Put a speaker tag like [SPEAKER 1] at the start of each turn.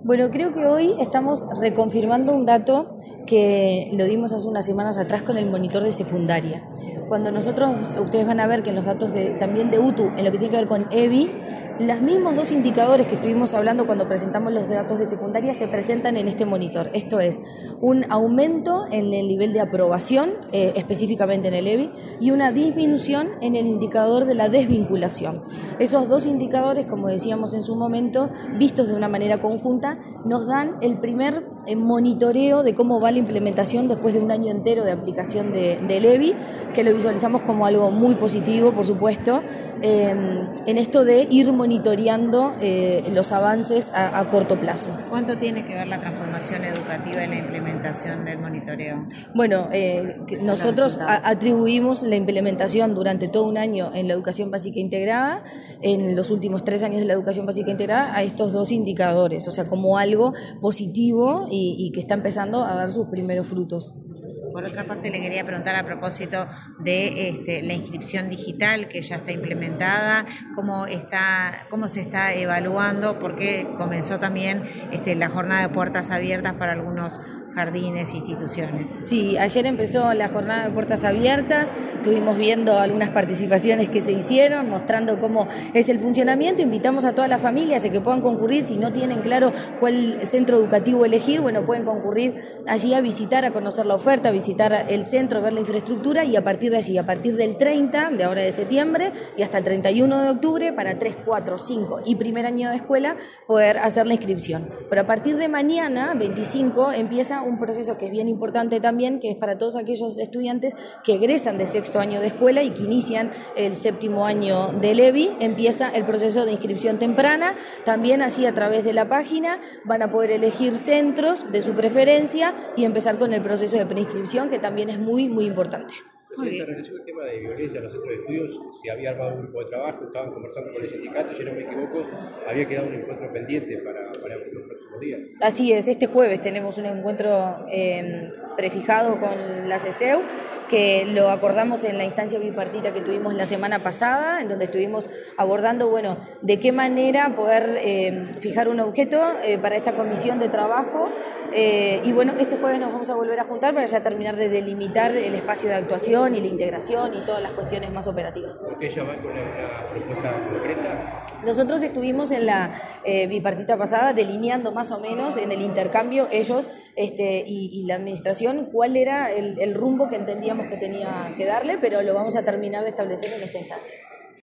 [SPEAKER 1] Bueno, creo que hoy estamos reconfirmando un dato que lo dimos hace unas semanas atrás con el monitor de secundaria. Cuando ustedes van a ver que en los datos también de UTU, en lo que tiene que ver con EBI, los mismos dos indicadores que estuvimos hablando cuando presentamos los datos de secundaria se presentan en este monitor. Esto es, un aumento en el nivel de aprobación, específicamente en el EBI, y una disminución en el indicador de la desvinculación. Esos dos indicadores, como decíamos en su momento, vistos de una manera conjunta, nos dan el primer monitoreo de cómo va la implementación después de un año entero de aplicación del EBI, que lo visualizamos como algo muy positivo, por supuesto, en esto de ir monitoreando los avances a corto plazo.
[SPEAKER 2] ¿Cuánto tiene que ver la transformación educativa y la implementación del monitoreo?
[SPEAKER 1] Bueno, nosotros atribuimos la implementación durante todo un año en la educación básica integrada, en los últimos 3 años de la educación básica integrada, a estos dos indicadores, o sea, como algo positivo y que está empezando a dar sus primeros frutos.
[SPEAKER 2] Por otra parte, le quería preguntar a propósito de la inscripción digital que ya está implementada, cómo se está evaluando, porque comenzó también la jornada de puertas abiertas para algunos jardines e instituciones.
[SPEAKER 1] Sí, ayer empezó la jornada de puertas abiertas, estuvimos viendo algunas participaciones que se hicieron, mostrando cómo es el funcionamiento. Invitamos a todas las familias a que puedan concurrir, si no tienen claro cuál centro educativo elegir, bueno, pueden concurrir allí a visitar, a conocer la oferta, a visitar el centro, ver la infraestructura, y a partir de allí, a partir del 30 de ahora de septiembre y hasta el 31 de octubre, para 3, 4, 5 y primer año de escuela, poder hacer la inscripción. Pero a partir de mañana, 25, empieza un proceso que es bien importante también, que es para todos aquellos estudiantes que egresan de sexto año de escuela y que inician el 7º año del EBI. Empieza el proceso de inscripción temprana. También allí, a través de la página, van a poder elegir centros de su preferencia y empezar con el proceso de preinscripción, que también es muy, muy importante.
[SPEAKER 3] En relación al tema de violencia en los centros de estudios, se había armado un grupo de trabajo, estaban conversando con el sindicato, si no me equivoco, había quedado un encuentro pendiente para los próximos días.
[SPEAKER 1] Así es, este jueves tenemos un encuentro prefijado con la CESEU, que lo acordamos en la instancia bipartita que tuvimos la semana pasada, en donde estuvimos abordando, bueno, de qué manera poder fijar un objeto para esta comisión de trabajo. Y bueno, este jueves nos vamos a volver a juntar para ya terminar de delimitar el espacio de actuación y la integración y todas las cuestiones más operativas.
[SPEAKER 3] ¿Por qué ella va con una propuesta concreta?
[SPEAKER 1] Nosotros estuvimos en la bipartita pasada delineando más o menos en el intercambio, ellos y la administración, cuál era el rumbo que entendíamos que tenía que darle, pero lo vamos a terminar de establecer en esta instancia.